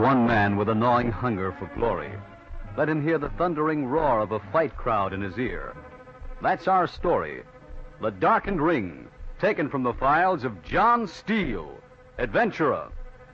one man with a gnawing hunger for glory. Let him hear the thundering roar of a fight crowd in his ear. That's our story. The Darkened Ring, taken from the files of John Steele, adventurer.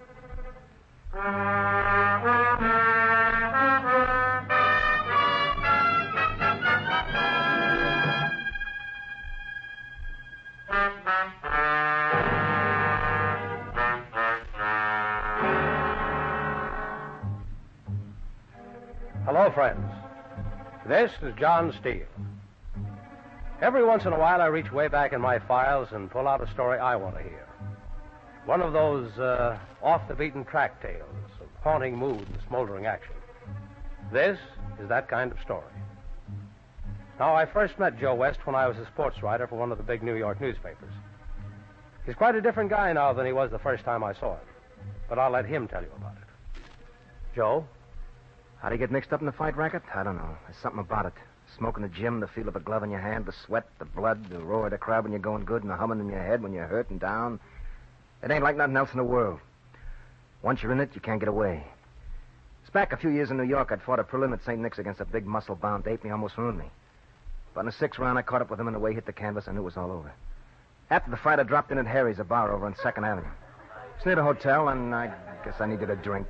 Hello, friends. This is John Steele. Every once in a while, I reach way back in my files and pull out a story I want to hear. One of those off-the-beaten-track tales of haunting mood and smoldering action. This is that kind of story. Now, I first met Joe West when I was a sports writer for one of the big New York newspapers. He's quite a different guy now than he was the first time I saw him. But I'll let him tell you about it. Joe? How'd he get mixed up in the fight racket? I don't know. There's something about it. Smoke in the gym, the feel of a glove in your hand, the sweat, the blood, the roar of the crowd when you're going good, and the humming in your head when you're hurt and down. It ain't like nothing else in the world. Once you're in it, you can't get away. It's back a few years in New York. I'd fought a prelim at St. Nick's against a big muscle-bound ape, and he almost ruined me. But in the sixth round, I caught up with him, and the way he hit the canvas, I knew it was all over. After the fight, I dropped in at Harry's, a bar over on 2nd Avenue. It's near the hotel, and I guess I needed a drink.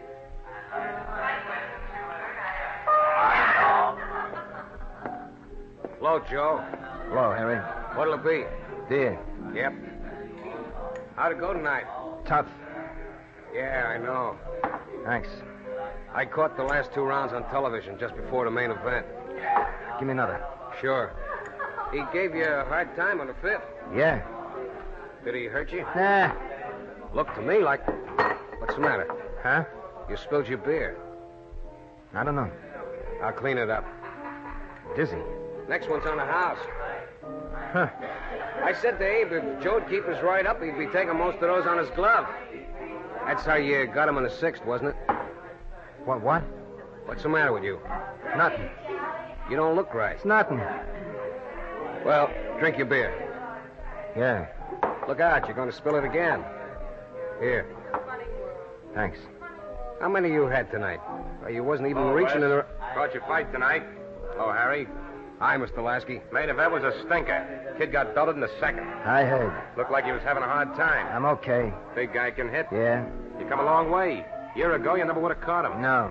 Hello, Joe. Hello, Harry. What'll it be? Dear. Yep. How'd it go tonight? Tough. Yeah, I know. Thanks. I caught the last 2 rounds on television just before the main event. Give me another. Sure. He gave you a hard time on the 5th. Yeah. Did he hurt you? Nah. Looked to me like... What's the matter? Huh? You spilled your beer. I don't know. I'll clean it up. Dizzy. Next one's on the house. Huh. I said to Abe, if Joe'd keep his right up, he'd be taking most of those on his glove. That's how you got him in the 6th, wasn't it? What? What's the matter with you? Nothing. You don't look right. It's nothing. Well, drink your beer. Yeah. Look out, you're going to spill it again. Here. Thanks. How many you had tonight? You wasn't even reaching in the... Caught your fight tonight. Hello, Harry. Hi, Mr. Lasky. Main event was a stinker. Kid got belted in the 2nd. I heard. Looked like he was having a hard time. I'm okay. Big guy can hit. Yeah? You come a long way. A year ago, you never would have caught him. No.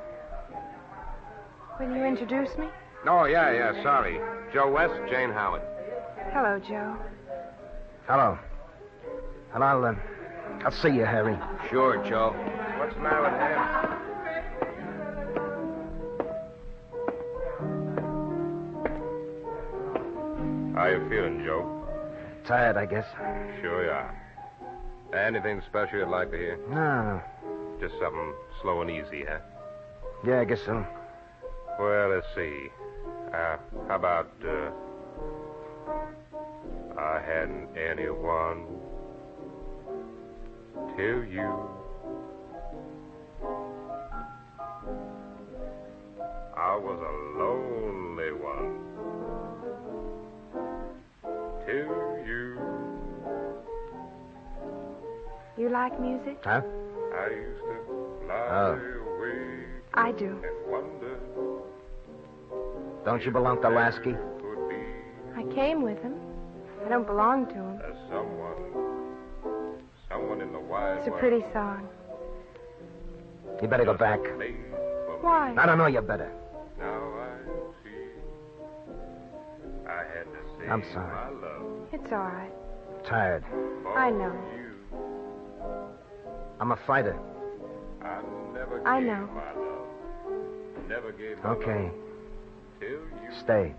Will you introduce me? Oh, yeah, sorry. Joe West, Jane Howard. Hello, Joe. Hello. And I'll see you, Harry. Sure, Joe. What's the matter with him? How you feeling, Joe? Tired, I guess. Sure you are. Anything special you'd like to hear? No. Just something slow and easy, huh? Yeah, I guess so. Well, let's see. How about, I hadn't anyone till you. I was a lonely one till you. You like music? Huh? I used to lie awake I do. and wonder Don't you belong to Lasky? could be I came with him. I don't belong to him. as someone in the wide It's a world pretty song. You better go back. made for me. Why? I don't know you better. Now I see I had to say I'm sorry. my love It's all right. Tired. for I know. you. I'm a fighter. I never I gave know. my love. Never gave my Okay. love till you. Stay.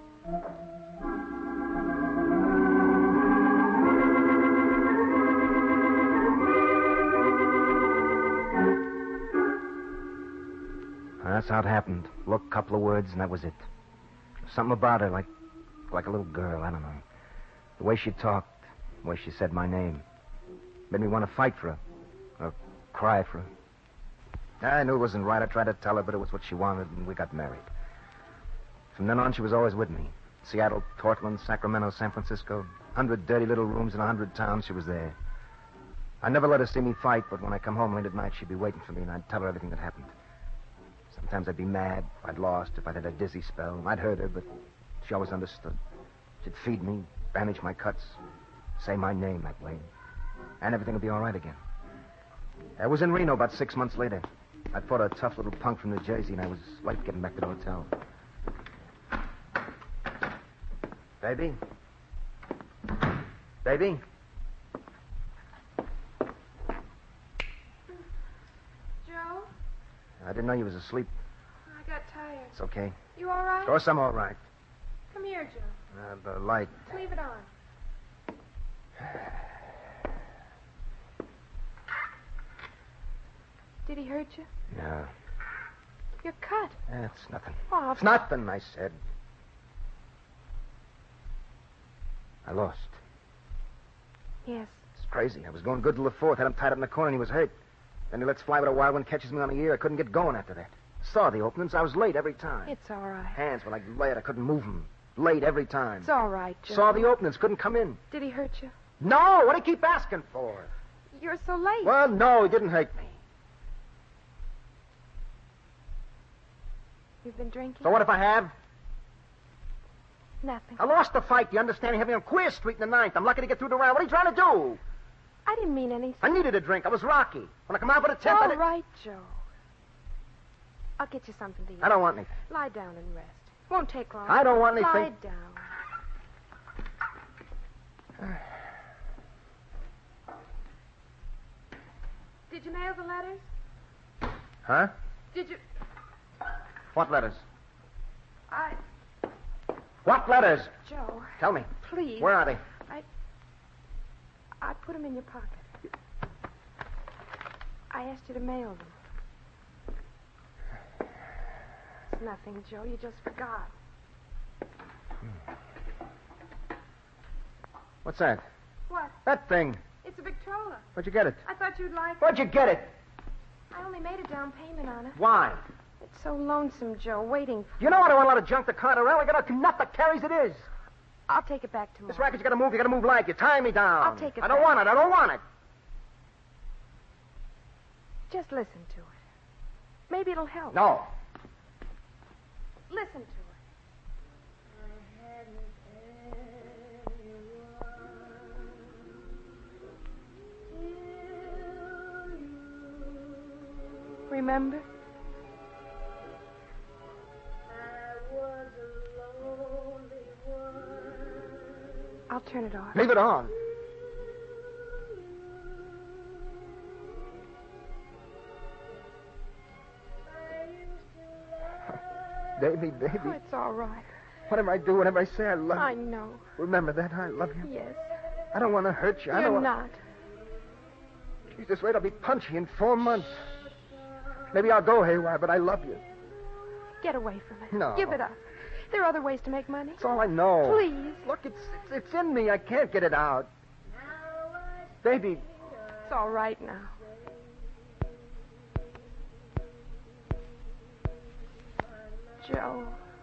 That's how it happened. Look, couple of words, and that was it. Something about her, like a little girl, I don't know. The way she talked, the way she said my name. Made me want to fight for her. Or cry for her. I knew it wasn't right. I tried to tell her, but it was what she wanted, and we got married. From then on, she was always with me. Seattle, Portland, Sacramento, San Francisco. 100 dirty little rooms in 100 towns, she was there. I never let her see me fight, but when I come home late at night, she'd be waiting for me, and I'd tell her everything that happened. Sometimes I'd be mad if I'd lost, if I'd had a dizzy spell. I'd hurt her, but she always understood. She'd feed me, bandage my cuts, say my name that way, and everything would be all right again. I was in Reno about 6 months later. I fought a tough little punk from New Jersey, and I was late getting back to the hotel. Baby? Baby? Joe? I didn't know you was asleep. I got tired. It's okay. You all right? Of course I'm all right. Come here, Joe. The light. Leave it on. Did he hurt you? No. You're cut. It's nothing. Oh, It's nothing, I said. I lost. Yes. It's crazy. I was going good till the fourth. Had him tied up in the corner and he was hurt. Then he lets fly with a wild one, catches me on the ear. I couldn't get going after that. Saw the openings. I was late every time. It's all right. Hands were like lead. I couldn't move them. Late every time. It's all right, Joe. Saw the openings. Couldn't come in. Did he hurt you? No! What do you keep asking for? You're so late. Well, no, he didn't hurt me. You've been drinking? So what if I have? Nothing. I lost the fight. You understand? He had me on Queer Street in the ninth. I'm lucky to get through the round. What are you trying to do? I didn't mean anything. I needed a drink. I was rocky. When I come out with a It's temp, all right, Joe. I'll get you something to eat. I don't want anything. Lie down and rest. Won't take long. I don't want anything. Lie down. Did you mail the letters? Huh? Did you... What letters? I... What letters? Joe, Tell me. please. Where are they? I put them in your pocket. I asked you to mail them. It's nothing, Joe. You just forgot. What's that? What? That thing. It's a Victrola. Where'd you get it? I thought you'd like it. Where'd you get it? I only made a down payment on it. Why? It's so lonesome, Joe, waiting for... You know I don't want a lot of junk to cart around. I got a nut that carries it is. I'll take it back tomorrow. This racket, you gotta move like you. Tie me down. I'll take it I don't back. want it. I don't want it. Just listen to it. Maybe it'll help. No. Listen to it. Remember? I'll turn it off. Leave it on. Baby. Oh, it's all right. Whatever I do, whatever I say, I love you. I know. Remember that. I love you. Yes. I don't want to hurt you. I don't You're want... not. Jesus, wait, I'll be punchy in 4 months. Maybe I'll go haywire, but I love you. Get away from it. No. Give it up. There are other ways to make money. That's all I know. Please. Look, it's in me. I can't get it out. Baby. It's all right now. Joe.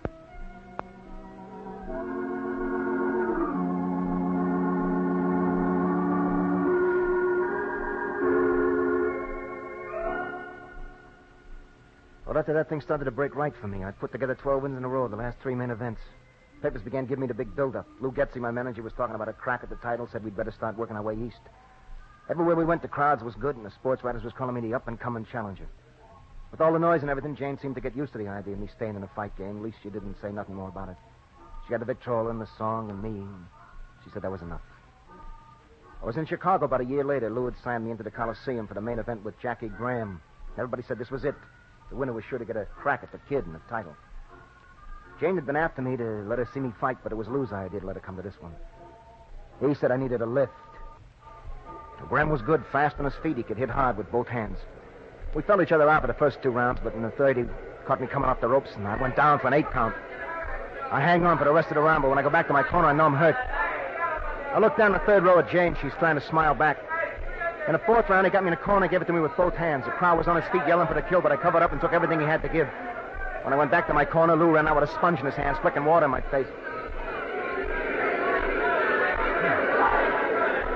Well, after that thing started to break right for me, I put together 12 wins in a row, the last 3 main events. Papers began giving me the big build-up. Lou Getzey, my manager, was talking about a crack at the title, said we'd better start working our way east. Everywhere we went, the crowds was good, and the sports writers was calling me the up-and-coming challenger. With all the noise and everything, Jane seemed to get used to the idea of me staying in a fight game. At least she didn't say nothing more about it. She had the Victrola and the song and me. And she said that was enough. I was in Chicago about a year later. Lou had signed me into the Coliseum for the main event with Jackie Graham. Everybody said this was it. The winner was sure to get a crack at the kid and the title. Jane had been after me to let her see me fight, but it was Lou's idea to let her come to this one. He said I needed a lift. Graham was good, fast on his feet. He could hit hard with both hands. We felt each other out for the first 2 rounds, but in the third, he caught me coming off the ropes, and I went down for an 8 count. I hang on for the rest of the round, but when I go back to my corner, I know I'm hurt. I look down the third row at Jane. She's trying to smile back. In the 4th round, he got me in the corner and gave it to me with both hands. The crowd was on his feet yelling for the kill, but I covered up and took everything he had to give. When I went back to my corner, Lou ran out with a sponge in his hands, flicking water in my face.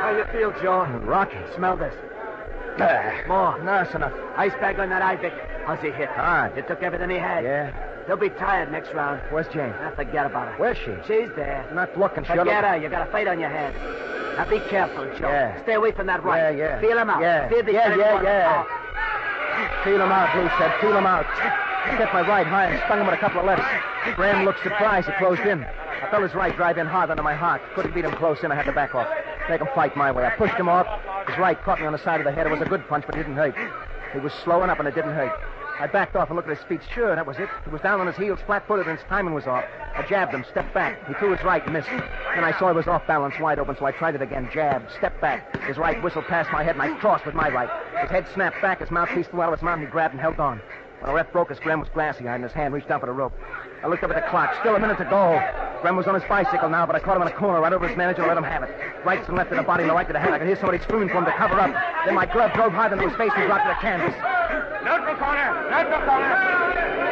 How you feel, Joe? Rocky. Smell this. More. No, that's enough. Ice bag on that Ivic. How's he hit? Hard. You took everything he had. Yeah. He'll be tired next round. Where's Jane? Forget about her. Where's she? She's there. I'm not looking. Forget her. You got a fight on your hands. Now be careful, Joe. Yeah. Stay away from that right. Yeah. Feel him out. Yeah. Feel the Yeah. Feel him out, Blue said. Feel him out. I kept my right high and stung him with a couple of lefts. Graham looked surprised. He closed in. I felt his right drive in hard under my heart. Couldn't beat him close in. I had to back off. Make him fight my way. I pushed him off. His right caught me on the side of the head. It was a good punch, but it didn't hurt. He was slowing up, and it didn't hurt. I backed off and looked at his feet. Sure, that was it. He was down on his heels, flat-footed, and his timing was off. I jabbed him, stepped back. He threw his right and missed. Then I saw he was off balance, wide open, so I tried it again. Jab, step back. His right whistled past my head, and I crossed with my right. His head snapped back. His mouthpiece flew out of his mouth, and he grabbed and held on. When the ref broke us, Graham was glassy-eyed, and his hand reached down for the rope. I looked up at the clock. Still a minute to go. Graham was on his bicycle now, but I caught him in a corner right over his manager and let him have it. Right to left of the body and the right to the head. I could hear somebody screaming for him to cover up. Then my glove drove hard into his face and dropped to the canvas. Neutral corner. Neutral corner.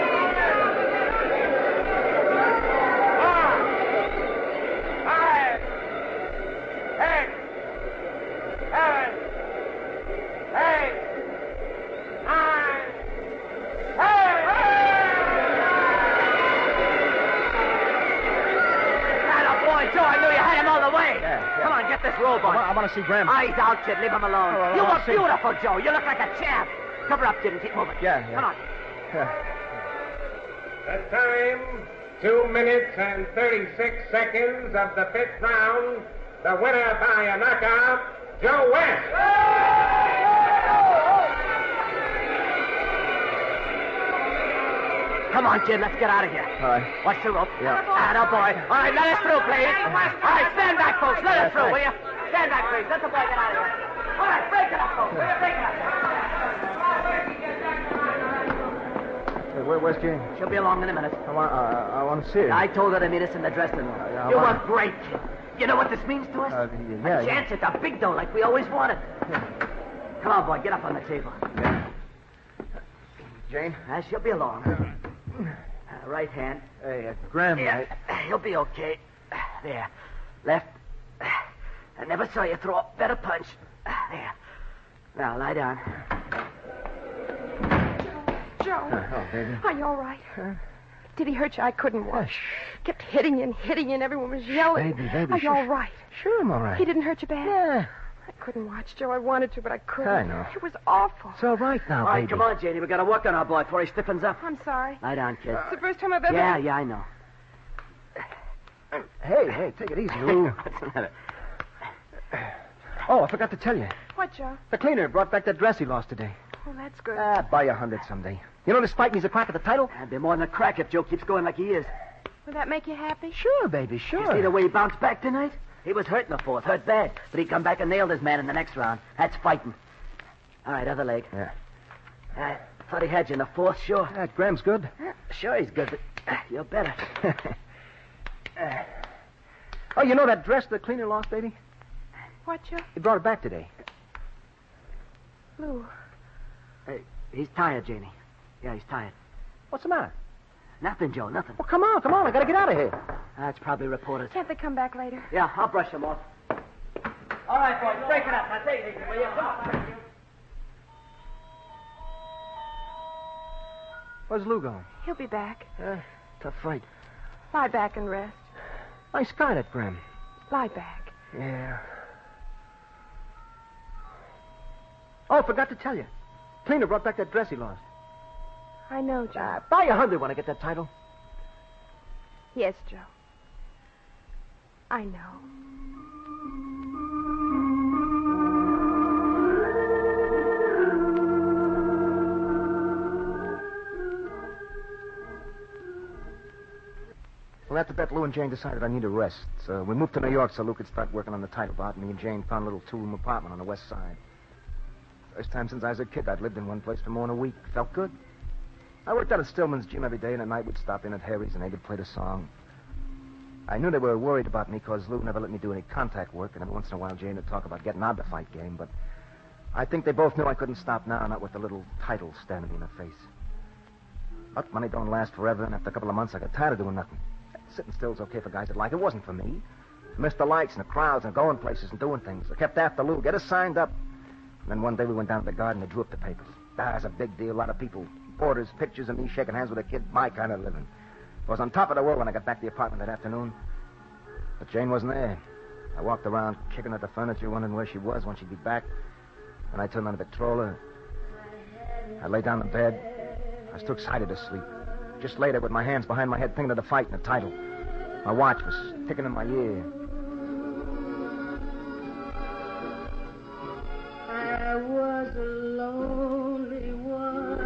4, 5, 6, 7, 8, 9, 10. Boy, Joe, I knew you had him all the way. Yeah. Come on, get this robe on. I want to see Graham. Eyes out, kid. Leave him alone. Oh, you I'll look see. beautiful, Joe. You look like a champ. Cover up, kid, and keep moving. Yeah. Come on. The time, 2 minutes and 36 seconds of the 5th round. The winner by a knockout, Joe West. Come on, kid. Let's get out of here. All right. Watch the rope. Yeah. Boy. All right, let us through, please. All right, stand back, folks. Let us through, will you? Stand back, please. Let the boy get out of here. All right, break it up, folks. Break it up. Where's Jane? She'll be along in a minute. I want to see her. I told her to meet us in the dressing room. I You want- were great, kid. You know what this means to us? Yeah. A chance at the big dough like we always wanted. Come on, boy. Get up on the table. Jane? She'll be along. Right hand. Hey, Graham. Yeah, he'll be okay. There. Left. I never saw you throw a better punch. There. Now, lie down. Joe. Oh, baby. Are you all right? Did he hurt you? I couldn't watch. Kept hitting you, and everyone was yelling. Baby, Are you all right? Sure, I'm all right. He didn't hurt you bad? Yeah. I couldn't watch, Joe. I wanted to, but I couldn't. I know. It was awful. It's all right now, All right, baby. come on, Janie. We got to work on our boy before he stiffens up. I'm sorry. Lie down, kid. It's the first time I've ever... Yeah, I know. Hey, take it easy, Lou. What's the matter? Oh, I forgot to tell you. What, Joe? The cleaner brought back that dress he lost today. Oh, that's good. Buy you 100 someday. You know this fight needs a crack at the title? That'd be more than a crack if Joe keeps going like he is. Will that make you happy? Sure, baby, sure. You see the way he bounced back tonight? He was hurt in the 4th, hurt bad. But he come back and nailed his man in the next round. That's fighting. All right, other leg. Yeah. I thought he had you in the 4th, sure. Yeah, Graham's good. Sure he's good, but you're better. Oh, you know that dress the cleaner lost, baby? What, Joe? He brought it back today. Lou. He's tired, Janie. Yeah, he's tired. What's the matter? Nothing, Joe, nothing. Well, come on. I gotta get out of here. That's probably reporters. Can't they come back later? Yeah, I'll brush them off. All right, boys, break it up. Now take it easy, will you? Come on. Where's Lou going? He'll be back. Tough fight. Lie back and rest. Nice guy, that Graham. Lie back. Yeah. Oh, forgot to tell you. Cleaner brought back that dress he lost. I know, Joe. Buy you 100 when I get that title. Yes, Joe. I know. Well, after that, Lou and Jane decided I need a rest. So we moved to New York so Lou could start working on the title bout. Me and Jane found a little two-room apartment on the west side. First time since I was a kid I'd lived in one place for more than a week. Felt good. I worked out at Stillman's gym every day, and at night we'd stop in at Harry's and they would play the song. I knew they were worried about me because Lou never let me do any contact work, and every once in a while Jane would talk about getting out of the fight game, but I think they both knew I couldn't stop now, not with the little title standing in the face. But money don't last forever, and after a couple of months I got tired of doing nothing. Sitting still's okay for guys that like it. It wasn't for me. Missed the lights and the crowds and going places and doing things. I kept after Lou, get us signed up. And then one day we went down to the garden and drew up the papers. That was a big deal. A lot of people, reporters, pictures of me shaking hands with a kid. My kind of living. I was on top of the world when I got back to the apartment that afternoon. But Jane wasn't there. I walked around kicking at the furniture, wondering where she was, when she'd be back. And I turned on the Victrola. I lay down in bed. I was too excited to sleep. Just lay there with my hands behind my head thinking of the fight and the title. My watch was ticking in my ear. I was a lonely one.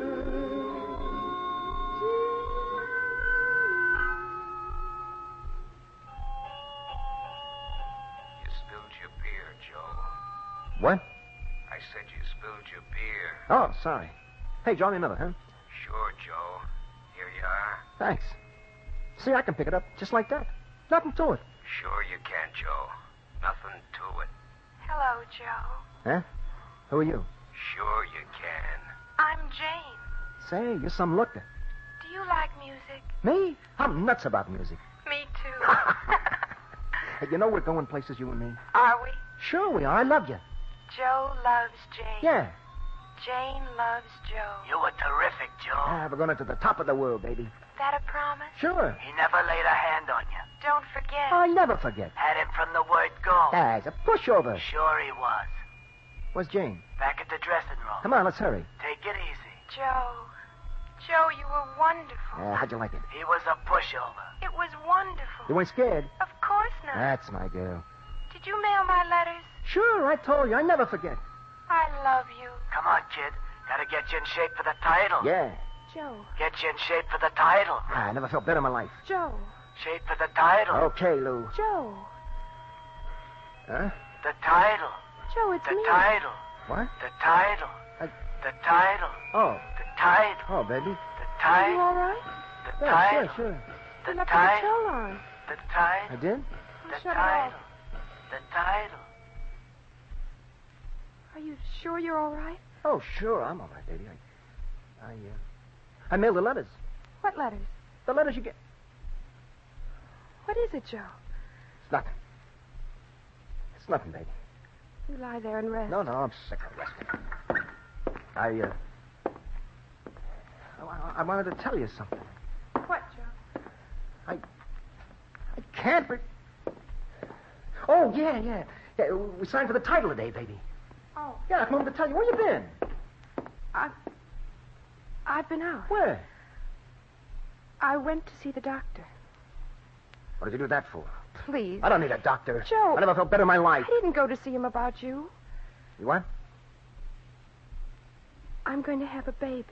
You spilled your beer, Joe. What? I said you spilled your beer. Oh, sorry. Hey, draw me another, huh? Sure, Joe. Here you are. Thanks. See, I can pick it up just like that. Nothing to it. Sure you can, Joe. Nothing to it. Hello, Joe. Huh? Who are you? Sure you can. I'm Jane. Say, you're some looker. Do you like music? Me? I'm nuts about music. Me too. Hey, you know we're going places, you and me? Are we? Sure we are. I love you. Joe loves Jane. Yeah. Jane loves Joe. You were terrific, Joe. Ah, we're going to the top of the world, baby. That a promise? Sure. He never laid a hand on you. Don't forget. I never forget. Had him from the word go. Ah, it's a pushover. Sure he was. Where's Jane? Back at the dressing room. Come on, let's hurry. Take it easy. Joe. Joe, you were wonderful. How'd you like it? He was a pushover. It was wonderful. You weren't scared? Of course not. That's my girl. Did you mail my letters? Sure, I told you. I never forget. I love you. Come on, kid. Gotta get you in shape for the title. Yeah. Joe. Get you in shape for the title. I never felt better in my life. Joe. Shape for the title. Okay, Lou. Joe. Huh? The title. Joe, it's The me. title. What? The title. The title. Oh. The title. Oh, baby. The Are you title. all right? The Yeah, title. sure. The You left the title. control on. The I title. did? The Shut it title. off. The title. Are you sure you're all right? Oh, sure. I'm all right, baby. I mailed the letters. What letters? The letters you get. What is it, Joe? It's nothing. It's nothing, baby. You lie there and rest. No, I'm sick of resting. I wanted to tell you something. What, Joe? I can't, but... Oh, yeah. We signed for the title today, baby. Oh. Yeah, I come home to tell you. Where you been? I've been out. Where? I went to see the doctor. What did you do that for? Please. I don't need a doctor. Joe. I never felt better in my life. I didn't go to see him about you. You what? I'm going to have a baby.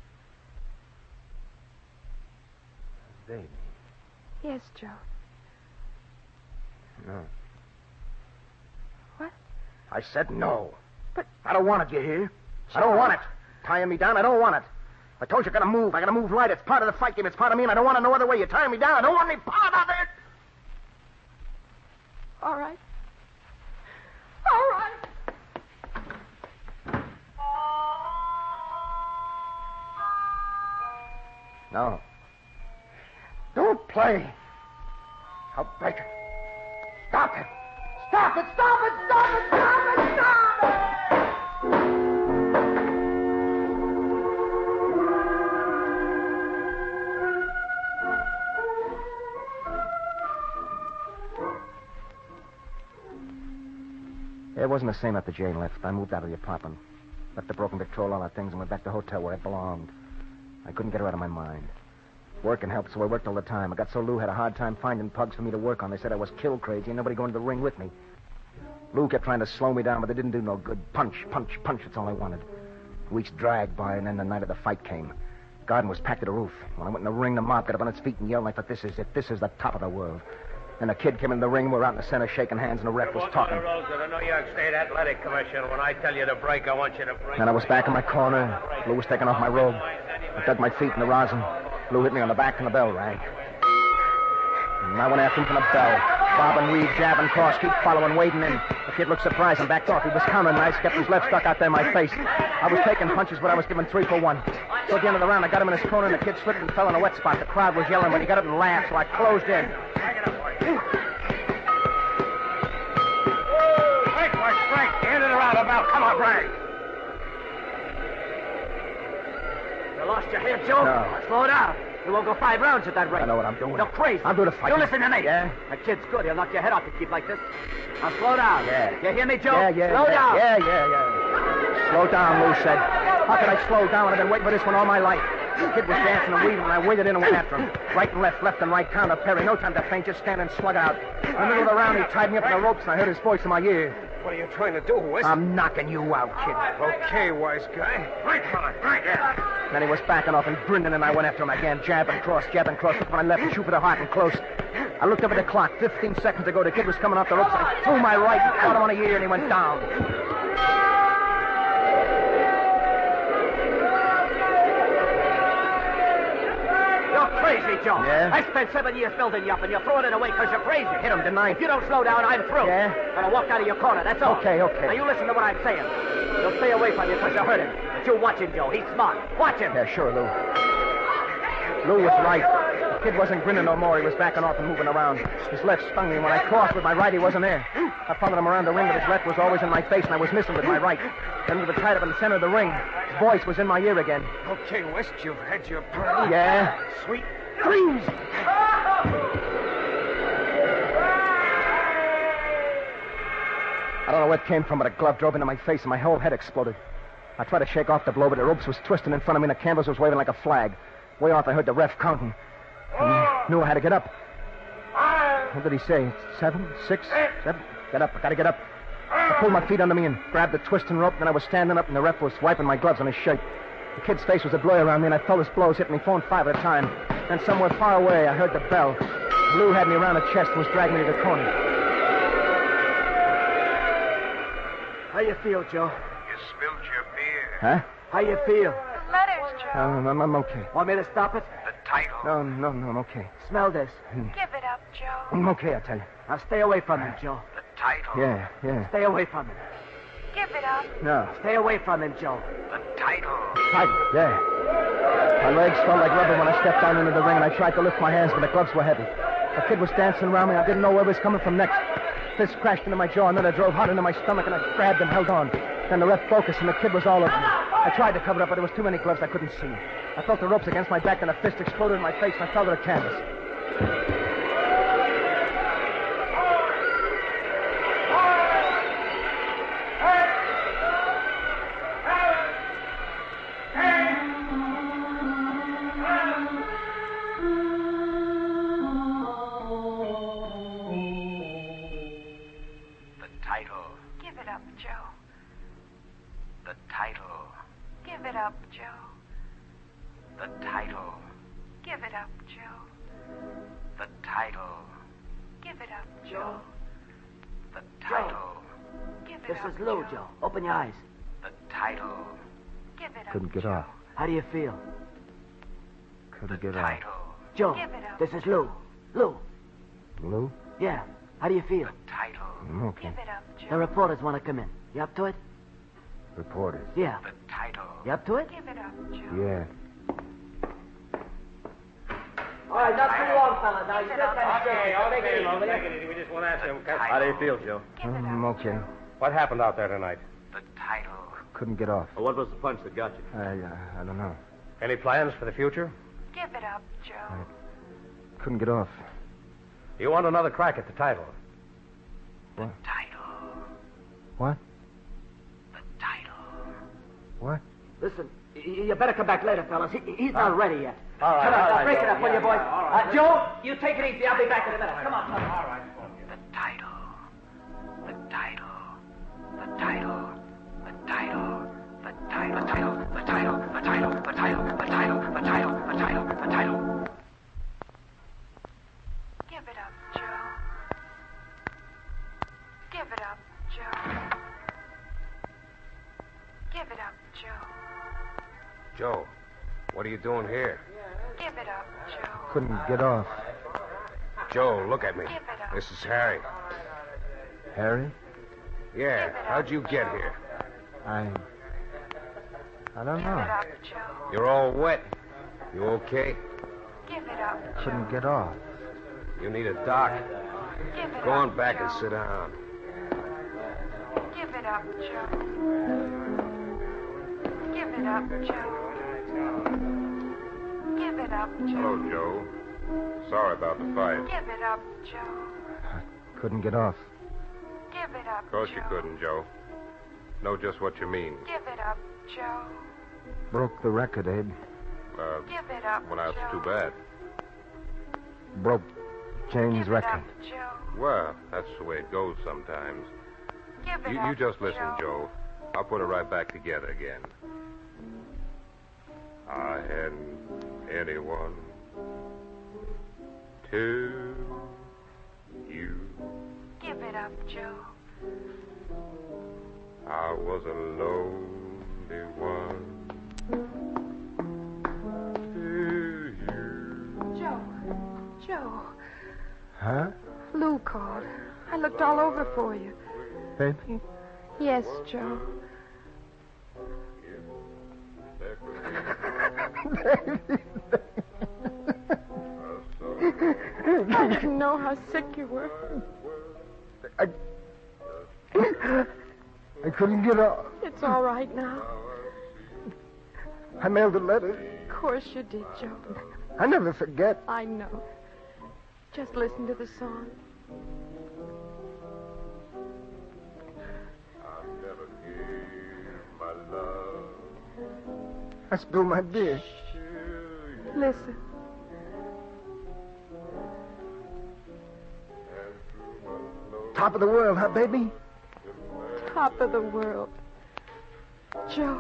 Baby. Yes, Joe. No. What? I said no. But... I don't want it, you hear? I don't want it. Tying me down, I don't want it. I told you I gotta move. I gotta move light. It's part of the fight game. It's part of me, and I don't want it no other way. You're tying me down. I don't want any part of it. All right. All right. No. Don't play. I'll break it. Stop it. Stop it. Stop it. Stop it. Stop it. Stop it. It wasn't the same after Jane left. I moved out of the apartment. Left the broken Victrola, all our things, and went back to the hotel where I belonged. I couldn't get her out of my mind. Working helped, so I worked all the time. I got so Lou had a hard time finding pugs for me to work on. They said I was kill crazy and nobody going to the ring with me. Lou kept trying to slow me down, but they didn't do no good. Punch, that's all I wanted. Weeks dragged by, and then the night of the fight came. The garden was packed to the roof. When I went in the ring, the mob got up on its feet and yelled, and I thought, this is it. This is the top of the world. And the kid came in the ring, we were out in the center shaking hands, and the ref was talking. Rose of the New York State Athletic Commission. When I tell you to break, I want you to break. And I was back in my corner. Lou was taking off my robe. I dug my feet in the rosin. Lou hit me on the back, and the bell rang. And I went after him from the bell. Bob and weave, jab and cross, keep following, wading in. The kid looked surprised and backed off. He was countering nice, kept his left stuck out there in my face. I was taking punches, but I was giving 3 for 1. So at the end of the round, I got him in his corner, and the kid slipped and fell in a wet spot. The crowd was yelling, but he got up and laughed, so I closed in. around about. Come on, Frank. You lost your head, Joe? No. Slow down. You won't go 5 rounds at that rate. I know what I'm doing. You're crazy. I'm doing the fighting. You listen to me. Yeah? That kid's good. He'll knock your head off to keep like this. Now slow down. Yeah. You hear me, Joe? Yeah. Slow down. Yeah. Slow down, Lou said. How can I slow down? I've been waiting for this one all my life. The kid was dancing and weaving, and I waded in and went after him. Right and left and right, counter parry. No time to feint, just stand and slug out. In the middle of the round, he tied me up in the ropes, and I heard his voice in my ear. What are you trying to do, Wes? I'm knocking you out, kid. Okay, wise guy. Right, fella. Right. Yeah. Then he was backing off and grinning, and I went after him again. Jab and cross. Looked for my left and shoot for the heart and close. I looked up at the clock. 15 seconds to go. The kid was coming off the ropes. I threw my right and caught him on the ear, and he went down. Crazy, Joe. Yeah? I spent 7 years building you up, and you're throwing it away because you're crazy. Hit him, didn't I? If you don't slow down, I'm through. Yeah? Gonna walk out of your corner, that's all. Okay. Now, you listen to what I'm saying. You'll stay away from you because you hurt him. But you watch him, Joe. He's smart. Watch him. Yeah, sure, Lou. Lou was right. The kid wasn't grinning no more. He was backing off and moving around. His left stung me. When I crossed with my right, he wasn't there. I followed him around the ring, but his left was always in my face, and I was missing with my right. Then we were tied up in the center of the ring. His voice was in my ear again. Okay, West, you've had your party. Yeah? Sweet Dreams! I don't know where it came from, but a glove drove into my face and my whole head exploded. I tried to shake off the blow, but the ropes was twisting in front of me and the canvas was waving like a flag. Way off, I heard the ref counting. I knew I had to get up. What did he say? 7, 6, 7? Get up. I gotta get up. I pulled my feet under me and grabbed the twisting rope. Then I was standing up and the ref was wiping my gloves on his shirt. The kid's face was a blur around me and I felt his blows hit me 4 and 5 at a time. Then somewhere far away, I heard the bell. Lou had me around the chest and was dragging me to the corner. How you feel, Joe? You spilled your beer. Huh? How you feel? The letters, Joe. I'm okay. Want me to stop it? The title. No, I'm okay. Smell this. Give it up, Joe. I'm okay, I tell you. Now stay away from him, Joe. The title. Yeah. Stay away from him. Give it up. No. Stay away from him, Joe. The title. Tight. Yeah. My legs felt like rubber when I stepped down into the ring, and I tried to lift my hands, but the gloves were heavy. The kid was dancing around me. I didn't know where it was coming from next. Fist crashed into my jaw, and then it drove hard into my stomach, and I grabbed and held on. Then the ref focused, and the kid was all over me. I tried to cover it up, but there was too many gloves I couldn't see. I felt the ropes against my back, and a fist exploded in my face, and I fell to the canvas. Give it up, Joe. The title. Give it up, Joe. The title. Give it up, Joe. The title. Give it up, Joe. The title. Give it This up, is Lou, Joe. Open your eyes. The title. Give it up, Couldn't get Joe. off. How do you feel? Couldn't The get off. title. Joe, Give it up, this is Lou. Lou. Lou? Yeah. How do you feel? The title. I'm okay. Give it up, Joe. The reporters want to come in. You up to it? Reporters. Yeah. The title. You up to it? Give it up, Joe. Yeah. All right, not too long, fella. Now, you just gotta Okay, take it easy, will take you? it easy. We just want to ask you. How do you feel, Joe? Give it I'm up, okay. Joe. What happened out there tonight? The title. Couldn't get off. Well, what was the punch that got you? I don't know. Any plans for the future? Give it up, Joe. Couldn't get off. You want another crack at the title? What? Title. What? The title. What? Listen, you better come back later, fellas. He's not ready yet. All right, Come on, all now, right, break it Joe. up, will you, boys? Joe, you take it easy. I'll be back in a minute. Come on, fellas. All right. The title. The title. The title. The title. The title. The title. The title. The title. The title. The title. The title. The title. The title. Give it up, Joe. Give it up, Joe. Give it up, Joe. Joe, what are you doing here? Give it up, Joe. Couldn't get off. Joe, look at me. Give it up. This is Harry. Harry? Yeah, how'd you get here? I don't Give know. it up, Joe. You're all wet. You okay? Give it up, Joe. Couldn't get off. You need a doc. Give it Go up, on back Joe. and sit down. Give it up, Joe. Give it up, Joe. Give it up, Joe. Hello, Joe. Sorry about the fight. Give it up, Joe. Couldn't get off. Give it up, Of course Joe. you couldn't, Joe. Know just what you mean. Give it up, Joe. Broke the record, Abe. Give it up, Well, that's Joe. too bad. Broke Jane's Give it record. up, Joe. Well, that's the way it goes sometimes. Give it You up, just listen, Joe. Joe. I'll put it right back together again. I hadn't anyone to you. Give it up, Joe. I was a lonely one to you. Joe. Huh? Lou called. I looked all over for you. Baby? Yes, Joe. I didn't know how sick you were. I couldn't get off. It's all right now. I mailed a letter. Of course you did, Joe. I never forget. I know. Just listen to the song. I never gave my love. I spilled my beer. Listen. Top of the world, huh, baby? Top of the world. Joe.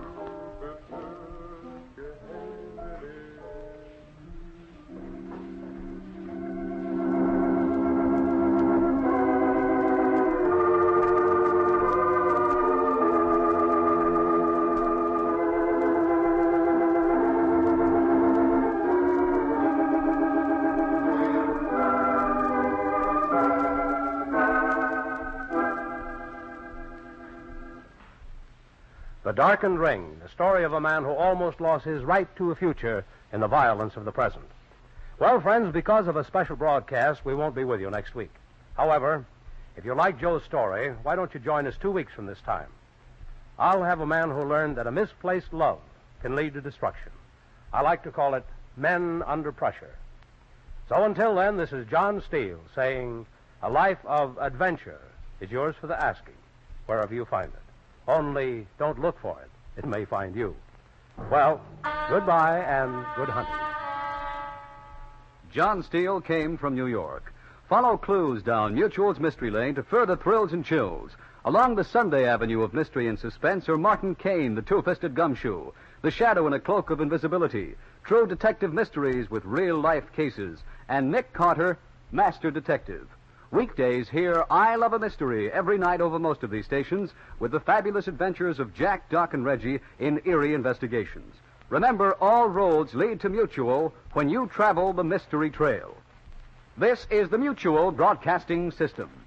The Darkened Ring, the story of a man who almost lost his right to a future in the violence of the present. Well, friends, because of a special broadcast, we won't be with you next week. However, if you like Joe's story, why don't you join us 2 weeks from this time? I'll have a man who learned that a misplaced love can lead to destruction. I like to call it Men Under Pressure. So until then, this is John Steele saying, a life of adventure is yours for the asking, wherever you find it. Only don't look for it. It may find you. Well, goodbye and good hunting. John Steele came from New York. Follow clues down Mutual's Mystery Lane to further thrills and chills. Along the Sunday Avenue of mystery and suspense are Martin Kane, the two-fisted gumshoe, the shadow in a cloak of invisibility, true detective mysteries with real-life cases, and Nick Carter, master detective. Weekdays, hear I Love a Mystery every night over most of these stations with the fabulous adventures of Jack, Doc, and Reggie in eerie investigations. Remember, all roads lead to Mutual when you travel the mystery trail. This is the Mutual Broadcasting System.